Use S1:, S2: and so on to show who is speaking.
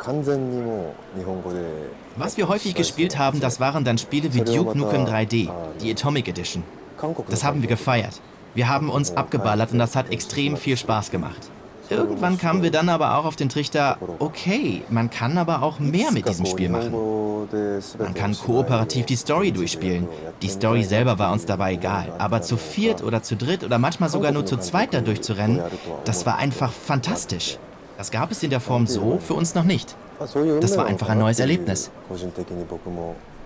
S1: Was wir häufig gespielt haben, das waren dann Spiele wie Duke Nukem 3D, die Atomic Edition. Das haben wir gefeiert. Wir haben uns abgeballert und das hat extrem viel Spaß gemacht. Irgendwann kamen wir dann aber auch auf den Trichter, okay, man kann aber auch mehr mit diesem Spiel machen. Man kann kooperativ die Story durchspielen. Die Story selber war uns dabei egal, aber zu viert oder zu dritt oder manchmal sogar nur zu zweit da durchzurennen, das war einfach fantastisch. Das gab es in der Form so für uns noch nicht. Das war einfach ein neues Erlebnis.